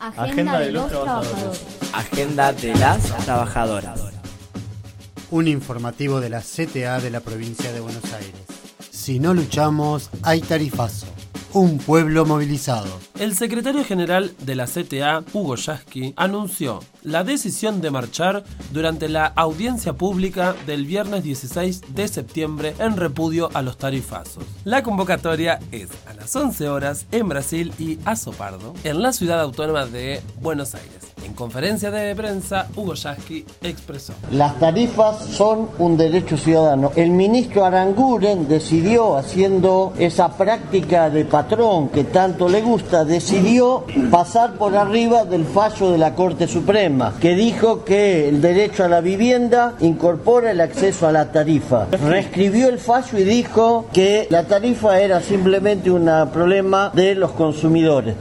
Agenda de los trabajadores. Agenda de las trabajadoras. Un informativo de la CTA de la provincia de Buenos Aires. Si no luchamos, hay tarifazo. Un pueblo movilizado. El secretario general de la CTA, Hugo Yasky, anunció la decisión de marchar durante la audiencia pública del viernes 16 de septiembre en repudio a los tarifazos. La convocatoria es a las 11 horas en Brasil y Azopardo, en la ciudad autónoma de Buenos Aires. En conferencia de prensa, Hugo Yasky expresó: las tarifas son un derecho ciudadano. El ministro Aranguren decidió, haciendo esa práctica de patrón que tanto le gusta, decidió pasar por arriba del fallo de la Corte Suprema, que dijo que el derecho a la vivienda incorpora el acceso a la tarifa. Reescribió el fallo y dijo que la tarifa era simplemente un problema de los consumidores.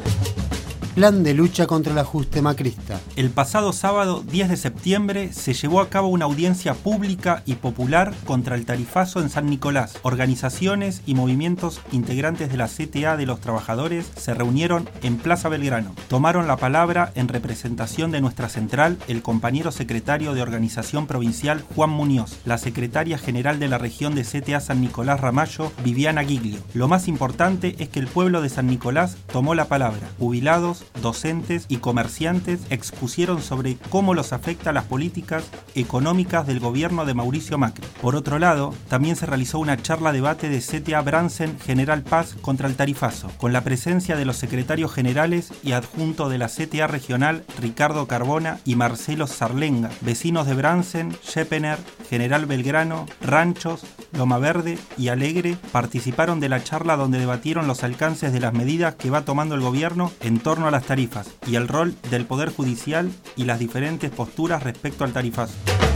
Plan de lucha contra el ajuste macrista. El pasado sábado 10 de septiembre se llevó a cabo una audiencia pública y popular contra el tarifazo en San Nicolás. Organizaciones y movimientos integrantes de la CTA de los trabajadores se reunieron en Plaza Belgrano. Tomaron la palabra en representación de nuestra central el compañero secretario de Organización Provincial Juan Muñoz, la secretaria general de la región de CTA San Nicolás Ramallo, Viviana Giglio. Lo más importante es que el pueblo de San Nicolás tomó la palabra. Jubilados, docentes y comerciantes expusieron sobre cómo los afecta las políticas económicas del gobierno de Mauricio Macri. Por otro lado, también se realizó una charla-debate de CTA Bransen General Paz contra el tarifazo, con la presencia de los secretarios generales y adjunto de la CTA regional Ricardo Carbona y Marcelo Sarlenga, vecinos de Bransen, Schepener, General Belgrano, Ranchos, Loma Verde y Alegre participaron de la charla donde debatieron los alcances de las medidas que va tomando el gobierno en torno a las tarifas y el rol del Poder Judicial y las diferentes posturas respecto al tarifazo.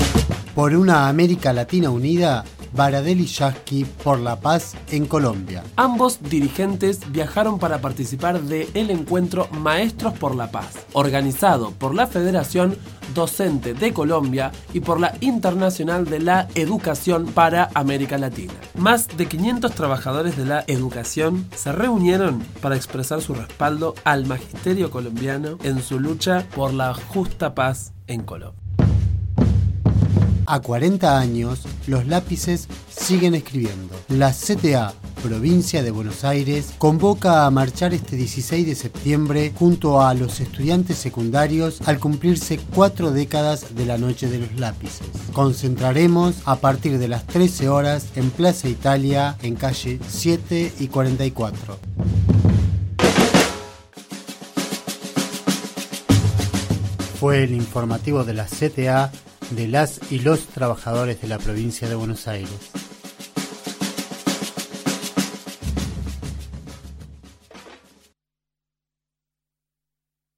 Por una América Latina unida, Baradel y Yasky por la paz en Colombia. Ambos dirigentes viajaron para participar del encuentro Maestros por la Paz, organizado por la Federación Docente de Colombia y por la Internacional de la Educación para América Latina. Más de 500 trabajadores de la educación se reunieron para expresar su respaldo al magisterio colombiano en su lucha por la justa paz en Colombia. A 40 años, los lápices siguen escribiendo. La CTA, provincia de Buenos Aires, convoca a marchar este 16 de septiembre junto a los estudiantes secundarios al cumplirse 4 décadas de la Noche de los Lápices. Concentraremos a partir de las 13 horas en Plaza Italia, en calle 7 y 44. Fue el informativo de la CTA de las y los trabajadores de la provincia de Buenos Aires.